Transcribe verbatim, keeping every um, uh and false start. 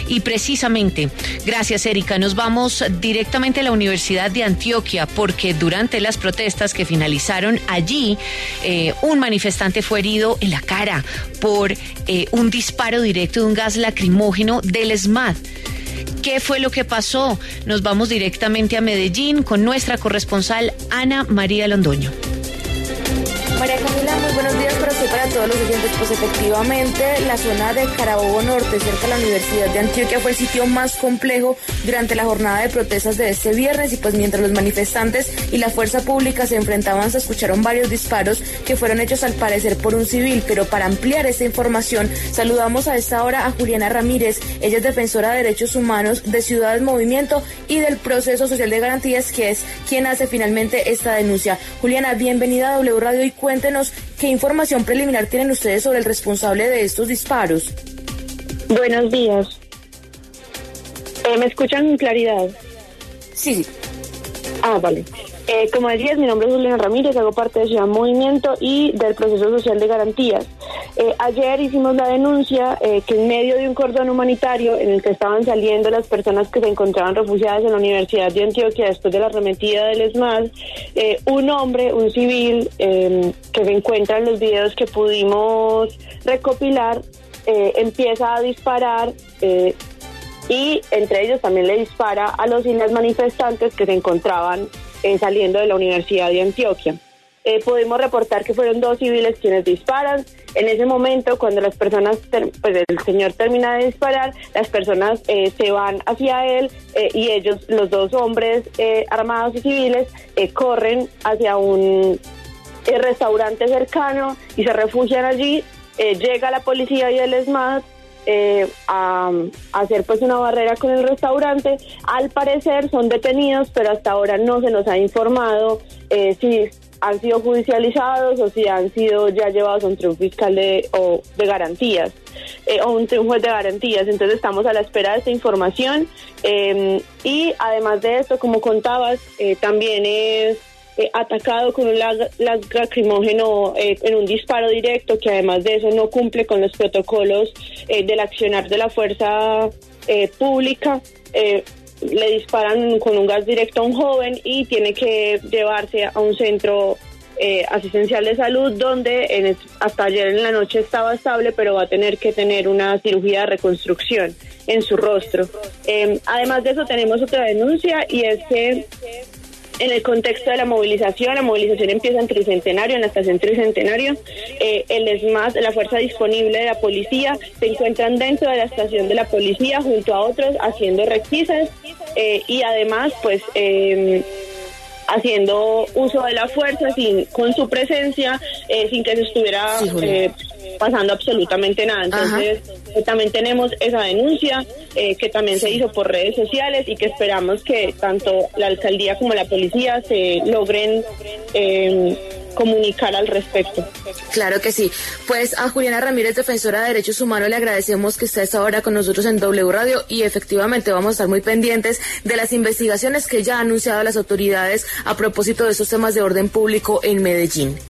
Y precisamente, gracias Erika, nos vamos directamente a la Universidad de Antioquia porque durante las protestas que finalizaron allí, eh, un manifestante fue herido en la cara por eh, un disparo directo de un gas lacrimógeno del ESMAD. ¿Qué fue lo que pasó? Nos vamos directamente a Medellín con nuestra corresponsal Ana María Londoño. María Camila, muy buenos días para usted y para todos los oyentes. Pues efectivamente, la zona de Carabobo Norte, cerca de la Universidad de Antioquia, fue el sitio más complejo durante la jornada de protestas de este viernes y pues mientras los manifestantes y la fuerza pública se enfrentaban, se escucharon varios disparos que fueron hechos al parecer por un civil. Pero para ampliar esta información, saludamos a esta hora a Juliana Ramírez. Ella es defensora de derechos humanos de Ciudades Movimiento y del Proceso Social de Garantías, que es quien hace finalmente esta denuncia. Juliana, bienvenida a W Radio y cuéntenos qué información preliminar tienen ustedes sobre el responsable de estos disparos. Buenos días. Eh, ¿Me escuchan con claridad? Sí. Ah, vale. Eh, como decías, mi nombre es Juliana Ramírez, hago parte de Ciudad Movimiento y del Proceso Social de Garantías. Eh, ayer hicimos la denuncia eh, que en medio de un cordón humanitario en el que estaban saliendo las personas que se encontraban refugiadas en la Universidad de Antioquia después de la arremetida del ESMAD, eh, un hombre, un civil, eh, que se encuentra en los videos que pudimos recopilar, eh, empieza a disparar eh, y entre ellos también le dispara a los y las manifestantes que se encontraban Eh, saliendo de la Universidad de Antioquia. Eh, pudimos reportar que fueron dos civiles quienes disparan. En ese momento, cuando las personas, ter- pues el señor termina de disparar, las personas eh, se van hacia él eh, y ellos, los dos hombres eh, armados y civiles, eh, corren hacia un eh, restaurante cercano y se refugian allí. Eh, llega la policía y el ESMAD Eh, a, a hacer pues una barrera con el restaurante. Al parecer son detenidos, pero hasta ahora no se nos ha informado eh, si han sido judicializados o si han sido ya llevados ante un fiscal de, o de garantías eh, o ante un juez de garantías. Entonces estamos a la espera de esta información eh, y además de esto, como contabas, eh, también es Eh, atacado con un lag, lag lacrimógeno eh, en un disparo directo, que además de eso no cumple con los protocolos eh, del accionar de la fuerza eh, pública. Eh, le disparan con un gas directo a un joven y tiene que llevarse a un centro eh, asistencial de salud donde en el, hasta ayer en la noche estaba estable, pero va a tener que tener una cirugía de reconstrucción en su rostro. Eh, además de eso tenemos otra denuncia y es que en el contexto de la movilización, la movilización empieza en Tricentenario, en la estación Tricentenario. Eh, el ESMAD, la fuerza disponible de la policía, se encuentran dentro de la estación de la policía junto a otros haciendo requisas eh, y además, pues, eh, haciendo uso de la fuerza sin con su presencia, eh, sin que se estuviera sí, eh, pasando absolutamente nada. Entonces, eh, también tenemos esa denuncia eh, que también se hizo por redes sociales y que esperamos que tanto la alcaldía como la policía se logren eh, comunicar al respecto. Claro que sí. Pues a Juliana Ramírez, defensora de derechos humanos, le agradecemos que esté a esta hora con nosotros en W Radio y efectivamente vamos a estar muy pendientes de las investigaciones que ya han anunciado las autoridades a propósito de estos temas de orden público en Medellín.